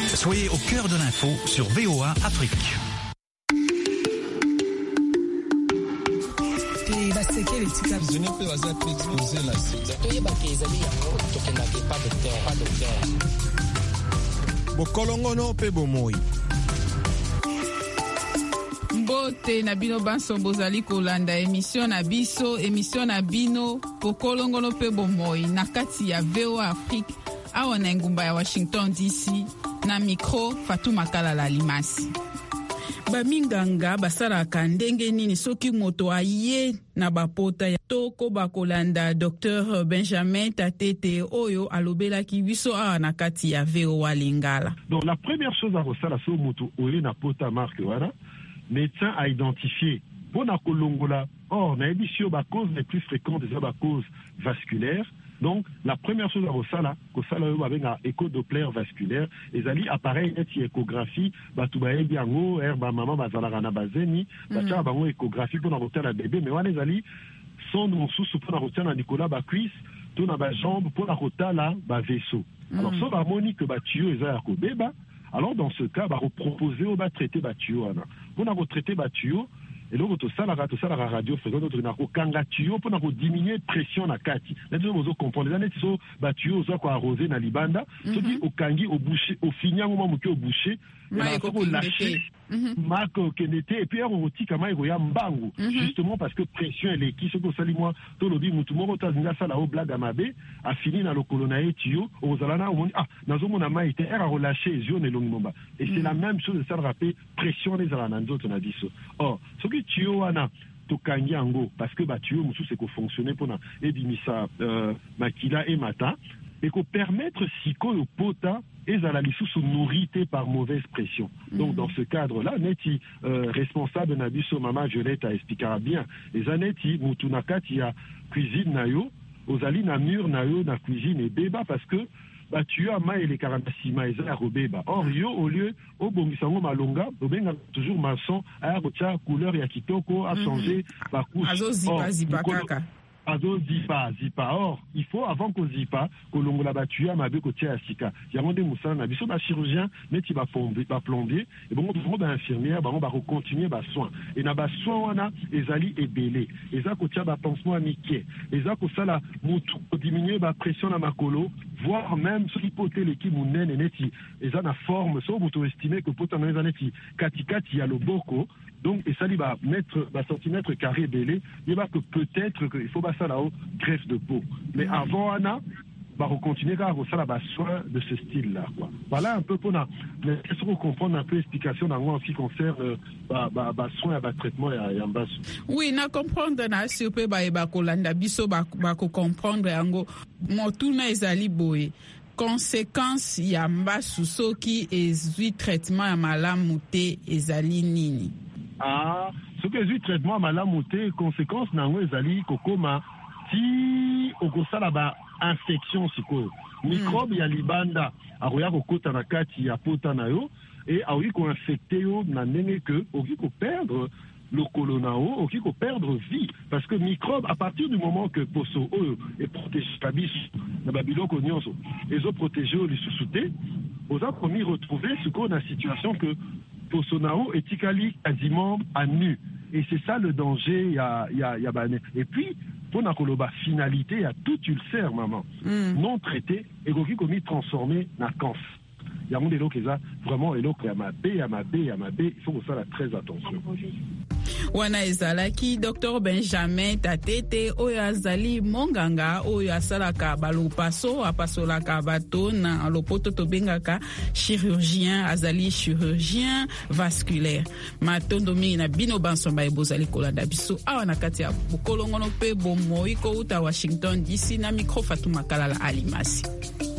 Soyez au cœur de l'info sur VOA Afrique. Bokolongono pe bomoi. Mbote na bino banso bozali kolanda émission na bino Bokolongono pe bomoi na kati ya VOA Afrique awa na ngumba ya Washington DC na micro Fatou Makala Limasi. Baminganga basalaka ndenge nini soki moto aye na bapota ya toko bakolanda Dr Benjamin Tatete oyo alobelaki biso awa na kati ya VOA Lingala. Donc la première chose à resala so moto oye na pota marque wana médecin a identifié pona kolongola na édition ba cause les plus fréquentes des causes vasculaires. Donc, la première chose à resala, avec un écho-doppler vasculaire, et ali appareil net échographie, batubaye biango, maman bazalarana bazeni, bacha bango échographie pour n'avoir la bébé, mais wane ali son mon sous pour n'avoir la Nicolas ba cuisse, tout na ba jambe pour n'avoir la ba vaisseau. Alors, ça va moni que batio et à bébé. Alors, dans ce cas, va proposer au traiter batio ana. Pour n'avoir traité batio. Et donc, tout ça, la radio, faisant notre kangatio pour diminuer pression na kati. Là, vous comprenez, les années, ils battu, ils ont arrosé na libanda, ceux qui au kangi, au boucher, au finir, au moment où au boucher, au lâcher, marque kenete, et puis on retire comme il y a mbangu, justement parce que pression elle est qui, ce que ça, moi, tout le dit, moutou moro, tazinga, ça, la haut blague à ma baie, a fini dans le colonae, tio, aux alana, on dit, dans mon ama, était, elle a relâché, les yeux, et l'ongomba. Et c'est la même chose, ça le rappelle, pression les alana, d'autres, on a dit ça. Or, ce qui tio, wana, tokangi ango, parce que batio, moutou, c'est qu'on fonctionnait pour et dimisa, makila et mata, et qu'on permettre si au pota et à la lissou se nourrité par mauvaise pression. Donc dans ce cadre-là, neti responsable nabiso mama Violette a expliqué bien. Les aneti mutunakati a cuisine nayo, aux ali na mur nayo na cuisine et béba parce que tu as ma et les 46 maïsa robeba. Or yo au lieu au bongisango malonga, au benga toujours maçon a rocha couleur ya kitoko a changé ba couche. Zipa. Or, il faut, avant qu'on zipa, que l'on l'a battu à ma bête côté à Sika. Il y a des moussins, il y a un chirurgien, mais il va plombier, et bon, on va infirmière, on va continuer les soins. Et na soin, on a, les alliés et belé. Et ça, côté à pansement à Mickey. Et ça, ça, la moutou, diminuer la pression à ma colo, voire même, ce qui peut être l'équipe ou nene, et neti. Et ça, la forme, ça, vous estimez que pour les années, katikati, il y a le boko. Donc, et ça, il va mettre, centimètre carré belé, il va que peut-être qu'il faut ça là-haut, greffe de peau. Mais avant, Anna, va continuer à avoir soin de ce style-là, quoi. Voilà un peu pour comprendre un peu l'explication en ce qui concerne soin et traitement et en bas. Oui, na comprendre na surpe ba kolanda biso ba comprendre yango motuna ezali boye. Conséquence ya mbasu soki ezui traitement ya malamu te ezali nini? Ce que ezui traitement ya malamu te conséquence nango ezali kokoma ti okosala ba infection sikoyo microbe ya libanda akoya kokota na kati ya pota na yo et akoki koinfecte yo na ndenge ke okoki koperdre le colonao, okoki koperdre vie parce que microbe à partir du moment que poso oyo est protégé kabis na babiloko nyonso ezo protéger lisusu te oza komi retrouver sikoyo na situation que poso nao etikali quasiment à nu. Et c'est ça le danger, il y a et puis, pour la finalité, il y a tout ulcère, maman. Non traité, et qui commis transformé na cancer. Il y a des gens qui vraiment, et l'autre, il y a ma B, il faut que ça ait très attention. Wana ezalaki Dr Benjamin Tatete oyo azali monganga oyo asalaka balupaso apasolaka bato na lopoto tobengaka chirurgien azali chirurgien vasculaire matondo mingi na bino bansomba ebozali kolanda biso awa na kati ya Bokolongono pe bomoi ko uta Washington DC na micro Fatou Makala Alimasi.